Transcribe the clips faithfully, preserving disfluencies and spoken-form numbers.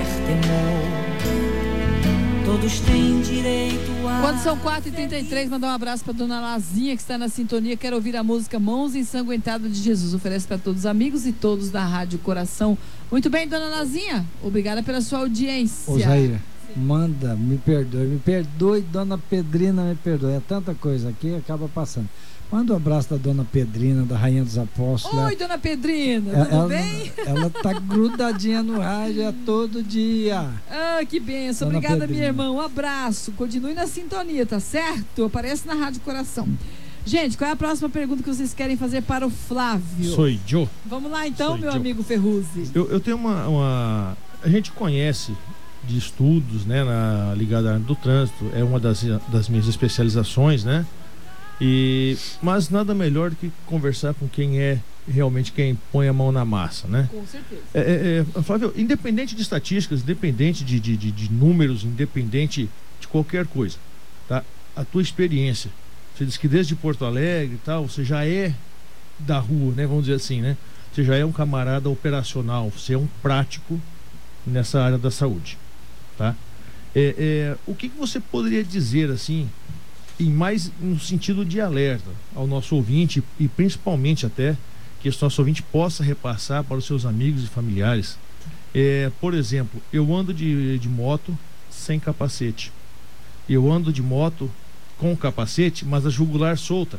temor. Todos têm direito a... Quando são quatro e trinta e três, mandar um abraço para dona Lazinha, que está na sintonia. Quero ouvir a música Mãos Ensanguentadas de Jesus. Oferece para todos os amigos e todos da Rádio Coração. Muito bem, dona Lazinha. Obrigada pela sua audiência. Ô, Jair, manda, me perdoe. Me perdoe, dona Pedrina, me perdoe. É tanta coisa aqui, acaba passando. Manda um abraço da dona Pedrina, da Rainha dos Apóstolos. Oi, dona Pedrina, ela, tudo ela, bem? Ela tá grudadinha no rádio, é todo dia. Ah, que benção. Dona Obrigada, Pedrina. minha irmã. Um abraço. Continue na sintonia, tá certo? Aparece na Rádio Coração. Gente, qual é a próxima pergunta que vocês querem fazer para o Flávio? Sou eu. Vamos lá então, Sou meu eu. amigo Ferruzzi. Eu, eu tenho uma, uma... A gente conhece de estudos, né, na, ligada à área do trânsito, é uma das, das minhas especializações, né? E, mas nada melhor do que conversar com quem é realmente quem põe a mão na massa, né? Com certeza. É, é, Flávio, independente de estatísticas, independente de, de, de, de números, independente de qualquer coisa, tá? A tua experiência, você diz que desde Porto Alegre e tal, você já é da rua, né? Vamos dizer assim, né? Você já é um camarada operacional, você é um prático nessa área da saúde, tá? É, é, o que, que você poderia dizer assim, e mais no sentido de alerta ao nosso ouvinte e principalmente até que esse nosso ouvinte possa repassar para os seus amigos e familiares? É, por exemplo, eu ando de, de moto sem capacete, eu ando de moto com capacete, mas a jugular solta.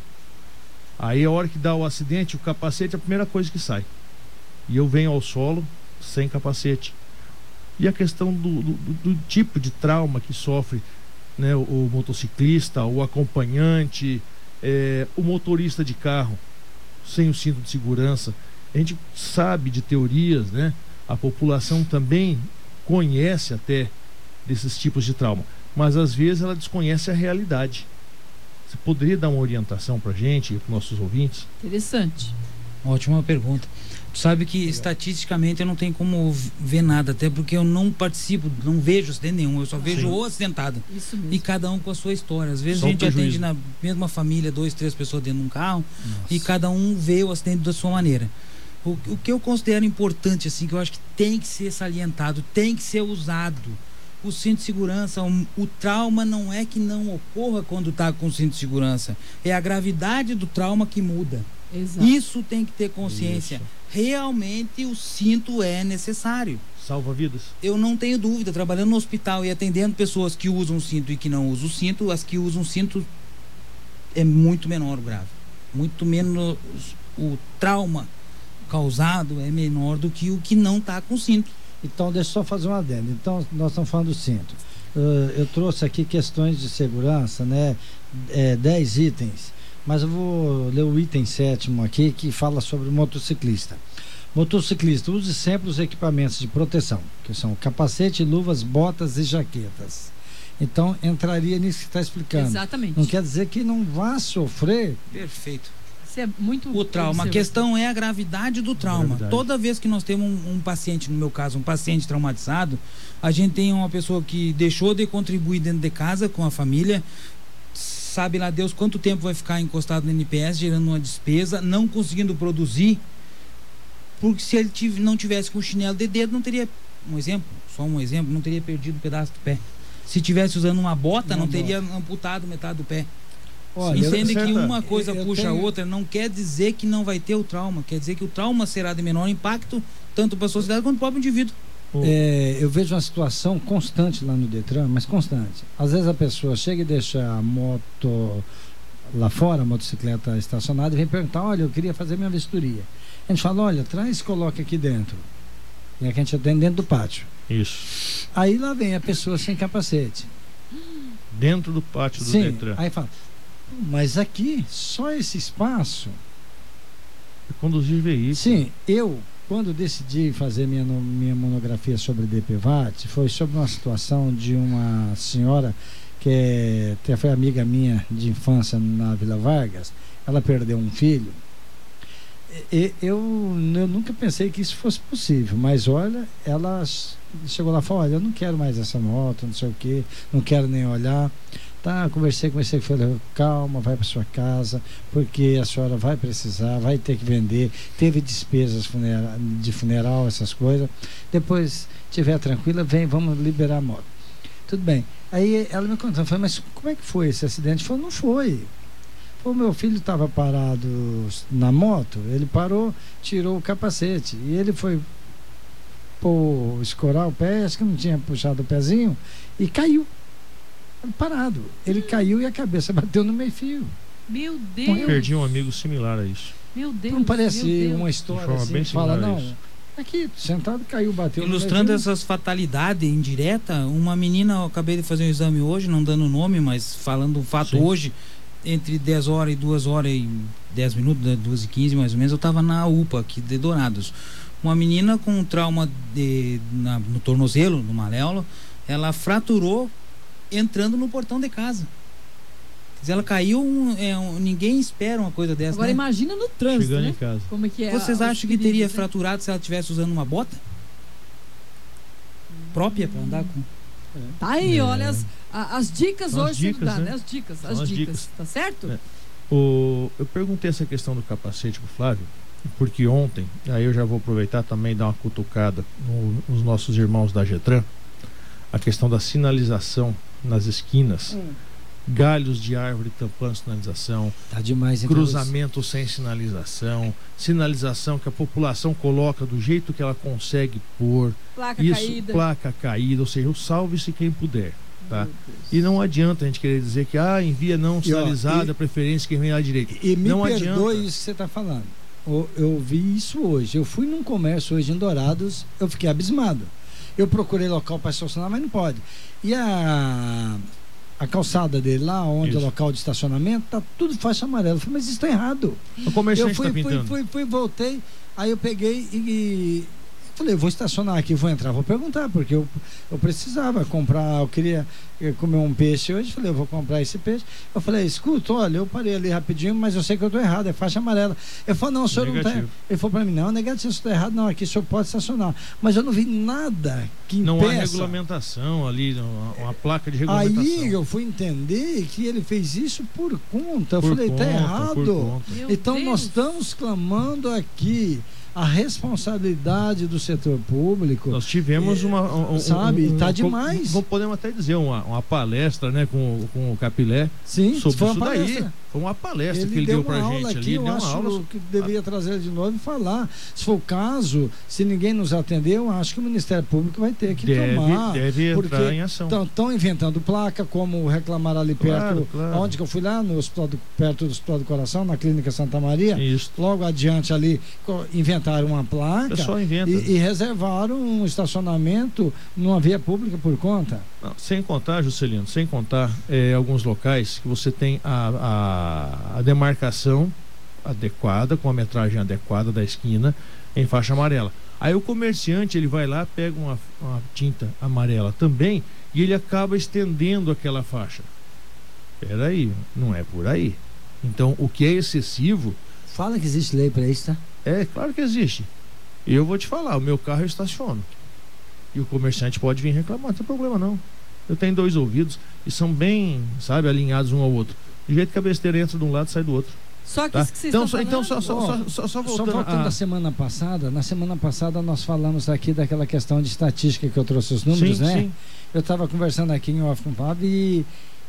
Aí a hora que dá o acidente, o capacete é a primeira coisa que sai, e eu venho ao solo sem capacete. E a questão do, do, do tipo de trauma que sofre, né, o, o motociclista, o acompanhante, é, o motorista de carro sem o cinto de segurança. A gente sabe de teorias, né? A população também conhece até desses tipos de trauma, mas às vezes ela desconhece a realidade. Você poderia dar uma orientação para a gente e para nossos ouvintes? Interessante. Ótima pergunta. Tu sabe que estatisticamente eu não tenho como ver nada, até porque eu não participo, não vejo acidente nenhum, eu só vejo Sim. o acidentado. Isso mesmo. E cada um com a sua história. Às vezes Só a um gente prejuízo. atende na mesma família, dois, três pessoas dentro de um carro. Nossa. E cada um vê o acidente da sua maneira. O, o que eu considero importante, assim, que eu acho que tem que ser salientado, tem que ser usado. O cinto de segurança, o, o trauma não é que não ocorra quando está com o cinto de segurança. É a gravidade do trauma que muda. Exato. Isso tem que ter consciência. Isso. Realmente o cinto é necessário. Salva vidas. Eu não tenho dúvida, trabalhando no hospital e atendendo pessoas que usam cinto e que não usam cinto, as que usam cinto é muito menor o grave. Muito menos o trauma causado é menor do que o que não está com cinto. Então, deixa eu só fazer um adendo. Então, nós estamos falando do cinto. Uh, eu trouxe aqui questões de segurança, né? É, dez itens. Mas eu vou ler o item sétimo aqui, que fala sobre o motociclista. Motociclista, use sempre os equipamentos de proteção, que são capacete, luvas, botas e jaquetas. Então, entraria nisso que está explicando. Exatamente. Não quer dizer que não vá sofrer. Perfeito. Isso é muito O trauma, a observado. questão é a gravidade do trauma. Gravidade. Toda vez que nós temos um, um paciente, no meu caso, um paciente traumatizado, a gente tem uma pessoa que deixou de contribuir dentro de casa com a família, sabe lá Deus quanto tempo vai ficar encostado no N P S, gerando uma despesa, não conseguindo produzir, porque se ele tiv- não tivesse com chinelo de dedo, não teria, um exemplo, só um exemplo, não teria perdido um pedaço do pé. Se tivesse usando uma bota, Uma não teria amputado metade do pé. Olha, Entende eu- que certa- uma coisa eu puxa tenho- a outra, não quer dizer que não vai ter o trauma, quer dizer que o trauma será de menor impacto, tanto para a sociedade quanto para o próprio indivíduo. É, eu vejo uma situação constante lá no Detran, mas constante. Às vezes a pessoa chega e deixa a moto lá fora, a motocicleta estacionada, e vem perguntar: olha, eu queria fazer minha vistoria. A gente fala: olha, traz e coloca aqui dentro. E aqui a gente atende dentro do pátio. Isso. Aí lá vem a pessoa sem capacete. Dentro do pátio do Sim, Detran. aí fala: mas aqui, só esse espaço. Conduzir veículos. Sim, eu, quando decidi fazer minha, no- minha monografia sobre D P V A T, foi sobre uma situação de uma senhora que é, até foi amiga minha de infância na Vila Vargas. Ela perdeu um filho. E, eu, eu nunca pensei que isso fosse possível, mas olha, ela chegou lá e falou: olha, eu não quero mais essa moto, não sei o que, não quero nem olhar. Tá, conversei, conversei, falei, calma, vai para sua casa, porque a senhora vai precisar, vai ter que vender, teve despesas funera de funeral, essas coisas. Depois, estiver tranquila, vem, vamos liberar a moto. Tudo bem. Aí ela me contou, eu falei, mas como é que foi esse acidente? Falou, não foi. O meu filho estava parado na moto, ele parou, tirou o capacete e ele foi pô, escorar o pé, acho que não tinha puxado o pezinho e caiu. Parado. Ele caiu e a cabeça bateu no meio-fio. Meu Deus. Perdi um amigo similar a isso. Meu Deus. Não parece Deus. uma história De assim, bem fala, não. isso. Aqui, sentado, caiu, bateu Ilustrando no meio-fio. essas fatalidades indiretas, uma menina, eu acabei de fazer um exame hoje, não dando nome, mas falando o fato Sim. hoje, entre dez horas e duas horas e dez minutos, duas e quinze mais ou menos, eu estava na U P A aqui de Dourados. Uma menina com um trauma de, na, no tornozelo, no maléolo, ela fraturou entrando no portão de casa. Quer dizer, ela caiu, um, é, um, ninguém espera uma coisa dessa. Agora né? imagina no trânsito, Chegando né? em casa. Como é que é? Vocês os acham que perigos, teria né? fraturado se ela estivesse usando uma bota própria para andar com? Tá aí, É. olha as, a- as dicas São as hoje sendo dicas, dadas, né? né? As dicas, São as, as dicas, dicas. tá certo? É. O, eu perguntei essa questão do capacete pro Flávio, porque ontem, aí eu já vou aproveitar também e dar uma cutucada no- nos nossos irmãos da Getran, a questão da sinalização nas esquinas, Hum. galhos de árvore tampando sinalização, Tá demais, então, cruzamento sem sinalização, sinalização que a população coloca do jeito que ela consegue pôr, Placa isso, caída. placa caída, ou seja, o salve-se quem puder. Tá? Meu Deus. E não adianta a gente querer dizer que ah, envia não E, ó, sinalizada, e- preferência quem vem à direita. E me Não perdoe adianta. isso que você está falando. Eu, eu vi isso hoje. Eu fui num comércio hoje em Dourados, eu fiquei abismado. Eu procurei local para estacionar, mas não pode. E a, a calçada dele lá, onde Isso. é o local de estacionamento, tá tudo faixa amarela. Eu falei, mas isso está errado. O comerciante Eu fui, está fui, pintando. fui, fui, voltei, aí eu peguei e, e falei, eu vou estacionar aqui, vou entrar, vou perguntar, porque eu, eu precisava comprar, eu queria eh, comer um peixe hoje, falei, eu vou comprar esse peixe. Eu falei, escuta, olha, eu parei ali rapidinho, mas eu sei que eu estou errado, é faixa amarela. Ele falou, não, o senhor não está. Negativo. Ele falou para mim, não, negativo, você está errado, não, aqui o senhor pode estacionar. Mas eu não vi nada que Não há impeça. regulamentação ali, uma, uma placa de regulamentação. Aí eu fui entender que ele fez isso por conta. Eu Por falei, conta, tá por errado. conta. Meu Então Deus. nós estamos clamando aqui a responsabilidade do setor público. Nós tivemos uma. Um, um- Sabe, um- tá um- demais. Como podemos até dizer, uma, uma palestra, né, com, com o Capilé Sim, sobre foi isso uma daí. palestra. Foi uma palestra Ele que ele deu deu pra uma aula gente aqui, ali. eu Deu uma acho aula. que deveria trazer de novo e falar. Se for o caso, se ninguém nos atender, eu acho que o Ministério Público vai ter que Deve, tomar. deve porque entrar em ação. Estão inventando placa, como reclamaram ali Claro, perto, claro. onde que eu fui lá, no hospital do, perto do Hospital do Coração, na Clínica Santa Maria. Isso. Logo adiante ali, co- inventaram uma O placa pessoal inventa. e, e reservaram um estacionamento numa via pública por conta. Não, sem contar, Juscelino, sem contar eh, alguns locais que você tem a, a, a demarcação adequada, com a metragem adequada da esquina em faixa amarela. Aí o comerciante ele vai lá, pega uma, uma tinta amarela também e ele acaba estendendo aquela faixa. Peraí, não é por aí. Então o que é excessivo, Fala que existe lei para isso, tá? é claro que existe. Eu vou te falar, o meu carro eu estaciono. E o comerciante pode vir reclamar, não tem problema não. Eu tenho dois ouvidos e são bem, sabe, alinhados um ao outro. Do jeito que a besteira entra de um lado e sai do outro. Só que Tá? isso que vocês Então, estão só, então só, falando- só, Ó, só, só, só Só voltando. voltando a- à semana passada, na semana passada nós falamos aqui daquela questão de estatística que eu trouxe os números, sim, né? sim. Eu estava conversando aqui em off com o Fábio e,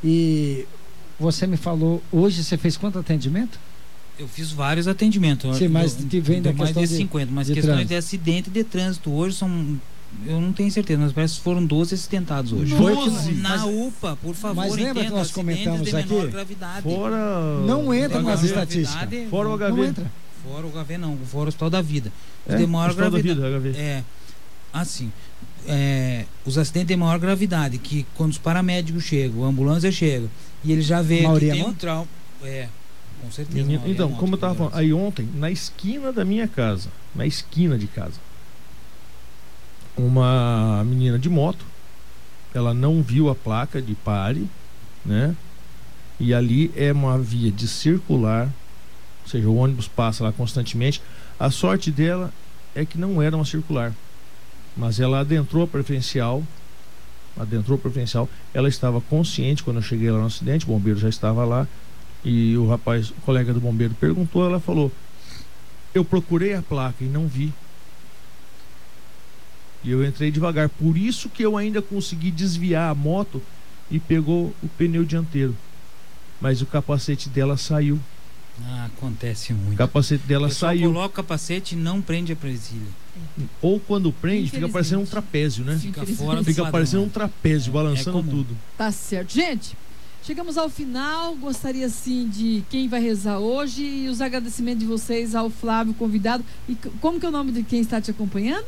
e você me falou, hoje você fez quanto atendimento? Eu fiz vários atendimentos. Sim, mas Eu- que vem deu da mais questão de de- cinquenta, mas de questões trânsito. de acidente de trânsito hoje são. Eu não tenho certeza, mas parece que foram doze acidentados hoje. Foi que- doze Na mas- U P A, por favor, mas lembra que entenda, nós acidentes comentamos de menor aqui? gravidade. Fora. Não entra o nas H V. estatísticas. Fora o H Não V. entra. Fora o H V não, fora o Hospital da Vida. Os É, de maior Hospital da gravidade. Vida, H V. É, assim, é, os acidentes de maior gravidade, que quando os paramédicos chegam, a ambulância chega, e ele já vê Maioria que tem moto? um trauma. É, com certeza. Menino, maioria então, moto, como eu tava falando, verdade. aí ontem, na esquina da minha casa, na esquina de casa, uma menina de moto, ela não viu a placa de pare, né? E ali é uma via de circular, ou seja, o ônibus passa lá constantemente. A sorte dela é que não era uma circular, mas ela adentrou a preferencial, adentrou o preferencial, ela estava consciente quando eu cheguei lá no acidente, o bombeiro já estava lá, e o rapaz, o colega do bombeiro perguntou, ela falou, eu procurei a placa e não vi. E eu entrei devagar, por isso que eu ainda consegui desviar a moto e pegou o pneu dianteiro. Mas o capacete dela saiu. Ah, acontece muito. O capacete dela o saiu. Coloca o capacete e não prende a presilha. Ou quando prende, fica parecendo um trapézio, né? Fica fora do Fica padrão, parecendo um né? trapézio, É, balançando é comum. tudo. Tá certo. Gente, chegamos ao final. Gostaria, assim, de quem vai rezar hoje e os agradecimentos de vocês ao Flávio, convidado. E c- como que é o nome de quem está te acompanhando?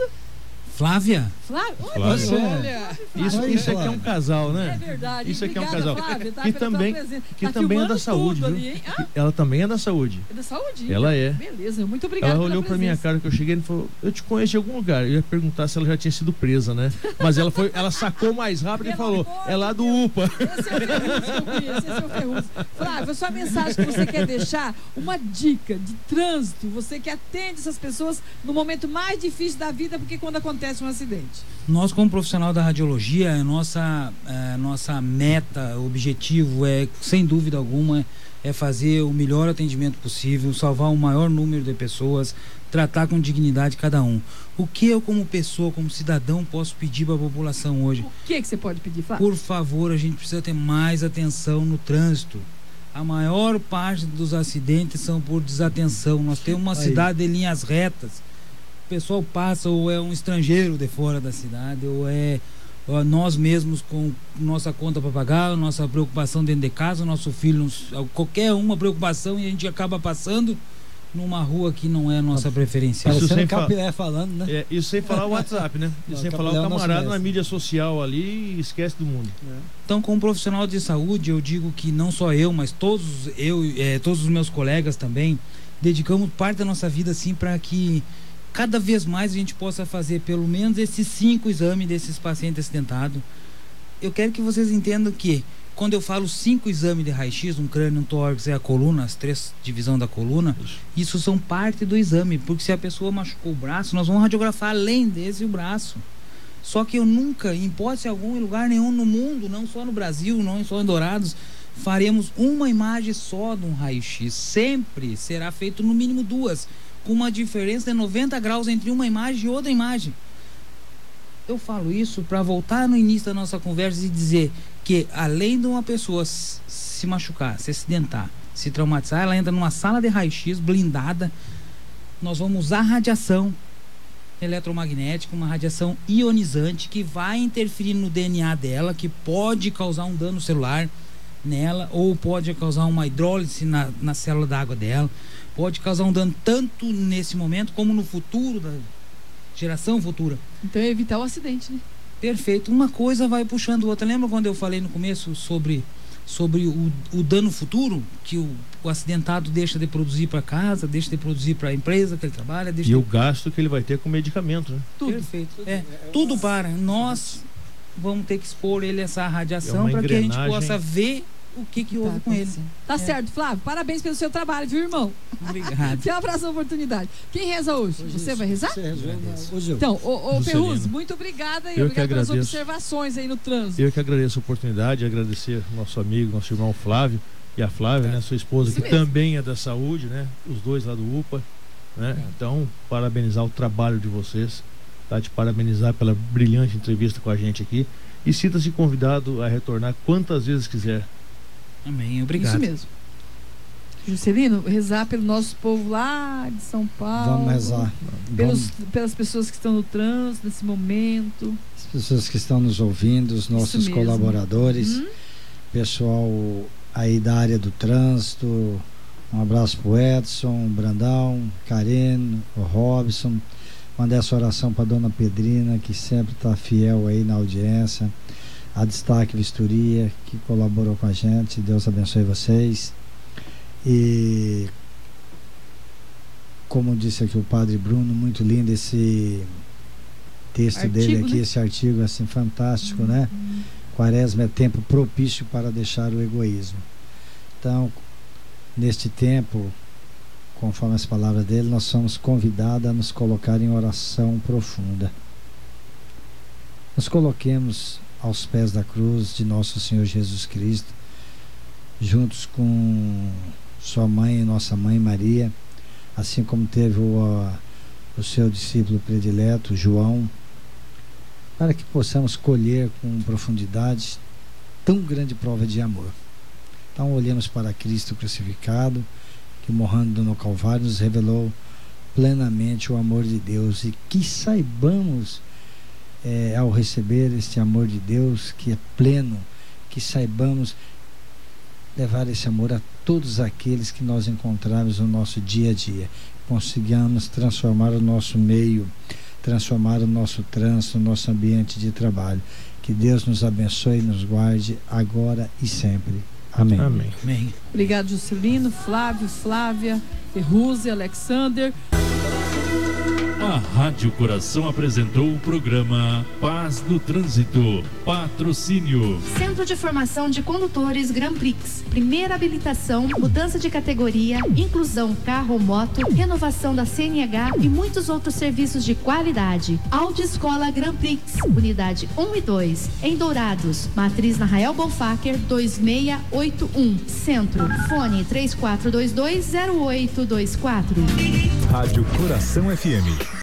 Flávia? Flávio? Olha, Flávio. olha. Isso, Aí, isso aqui é Flávio. um casal, É né? verdade. Isso aqui é um Obrigada, casal. Flávia, tá, Que pela tua também- presença. Que Tá também é da filmando saúde, tudo viu? ali, hein? Ah, Que ela também é da saúde. é da saúde? Ela é. Beleza, muito obrigada. Ela pela olhou pra minha presença. cara que eu cheguei e falou, eu te conheço de algum lugar. Eu ia perguntar se ela já tinha sido presa, né? Mas ela foi, ela sacou mais rápido e Pelo falou, amor é lá de do Deus. UPA. Esse é o Ferrugem que eu conheço, esse é o Ferrugem. Flávio, a sua mensagem que você quer deixar, uma dica de trânsito, você que atende essas pessoas no momento mais difícil da vida, porque quando acontece um acidente. Nós, como profissional da radiologia, a nossa, a nossa meta, objetivo é, sem dúvida alguma, é fazer o melhor atendimento possível, salvar o maior número de pessoas, tratar com dignidade cada um. O que eu, como pessoa, como cidadão, posso pedir para a população hoje? O que que você pode pedir, Flávio? Por favor, a gente precisa ter mais atenção no trânsito. A maior parte dos acidentes são por desatenção. Nós temos uma Aí. cidade de linhas retas. O pessoal passa ou é um estrangeiro de fora da cidade, ou é ó, nós mesmos com nossa conta para pagar, nossa preocupação dentro de casa, nosso filho, nos- qualquer uma preocupação, e a gente acaba passando numa rua que não é a nossa preferencial. Isso Parecendo sem o fa- Capilé falando, né? É, isso sem falar o WhatsApp, né? Isso Não, sem o falar o Capilé é o nosso camarada na mestre. mídia social ali e esquece do mundo. Então, como profissional de saúde, eu digo que não só eu, mas todos eu, eh, todos os meus colegas também, dedicamos parte da nossa vida assim para que cada vez mais a gente possa fazer pelo menos esses cinco exames desses pacientes acidentados. Eu quero que vocês entendam que quando eu falo cinco exames de raio-x, um crânio, um tórax e a coluna, as três divisões da coluna, Isso. isso são parte do exame, porque se a pessoa machucou o braço, nós vamos radiografar além desse o braço. Só que eu nunca, em hipótese alguma, em lugar nenhum no mundo, não só no Brasil, não só em Dourados, faremos uma imagem só de um raio-x. Sempre será feito no mínimo duas, com uma diferença de noventa graus entre uma imagem e outra imagem. Eu falo isso para voltar no início da nossa conversa e dizer que, além de uma pessoa s- se machucar, se acidentar, se traumatizar, ela entra numa sala de raio-x blindada. Nós vamos usar radiação eletromagnética, uma radiação ionizante que vai interferir no D N A dela, que pode causar um dano celular nela, ou pode causar uma hidrólise na, na célula d'água dela, pode causar um dano tanto nesse momento como no futuro, da geração futura. Então é evitar o acidente, né? Perfeito. Uma coisa vai puxando outra. Lembra quando eu falei no começo sobre, sobre o, o dano futuro? Que o, o acidentado deixa de produzir para casa, deixa de produzir para a empresa que ele trabalha, deixa E de... o gasto que ele vai ter com medicamento, né? Tudo. Perfeito. É, tudo para. Nós vamos ter que expor ele a essa É radiação uma para que a gente engrenagem. possa ver o que, que Tá houve com ele. acontecendo. Tá É. certo, Flávio. Parabéns pelo seu trabalho, viu, irmão? Obrigado. Te abraço a oportunidade. Quem reza hoje? Você vai rezar? Você rezou, Agradeço. hoje eu. Então, ô, ô Juscelino. Ferruz, muito obrigada e Eu que obrigada pelas agradeço. observações aí no trânsito. Eu que agradeço a oportunidade, agradecer ao nosso amigo, nosso irmão Flávio e a Flávia, Tá. né, sua esposa, Isso que mesmo. também é da saúde, né? Os dois lá do UPA, né? Então, parabenizar o trabalho de vocês, tá? Te parabenizar pela brilhante entrevista com a gente aqui e sinta-se convidado a retornar quantas vezes quiser. Amém. Obrigado. Isso mesmo. Juscelino, rezar pelo nosso povo lá de São Paulo. Vamos rezar. Pelos, Vamos, pelas pessoas que estão no trânsito nesse momento. as pessoas que estão nos ouvindo, os nossos mesmo. colaboradores, Hum? pessoal aí da área do trânsito. Um abraço pro Edson, Brandão, Karen, o Robson. Mandei essa oração para dona Pedrina, que sempre está fiel aí na audiência. A Destaque Vistoria, que colaborou com a gente. Deus abençoe vocês. E como disse aqui o padre Bruno, muito lindo esse texto Artigo, dele aqui, né? esse artigo assim fantástico, né? Quaresma é tempo propício para deixar o egoísmo. Então, neste tempo, conforme as palavras dele, nós somos convidados a nos colocar em oração profunda. Nos coloquemos aos pés da cruz de nosso Senhor Jesus Cristo, juntos com sua mãe, nossa mãe Maria, assim como teve o, o seu discípulo predileto, João, para que possamos colher com profundidade tão grande prova de amor. Então olhemos para Cristo crucificado, que morrendo no Calvário nos revelou plenamente o amor de Deus, e que saibamos, é, ao receber este amor de Deus que é pleno, que saibamos levar esse amor a todos aqueles que nós encontramos no nosso dia a dia, consigamos transformar o nosso meio, transformar o nosso trânsito, o nosso ambiente de trabalho. Que Deus nos abençoe e nos guarde agora e sempre. Amém. Amém. Amém. Obrigado, Juscelino, Flávio, Flávia, Ferruzzi, Alexander. A Rádio Coração apresentou o programa Paz no Trânsito. Patrocínio Centro de Formação de Condutores Grand Prix. Primeira habilitação, mudança de categoria, inclusão carro ou moto, renovação da C N H e muitos outros serviços de qualidade. Autoescola Grand Prix, unidade um e dois, em Dourados. Matriz na Rael Bonfacker dois seis oito um. Centro. Fone três quatro dois dois zero oito dois quatro. Rádio Coração F M.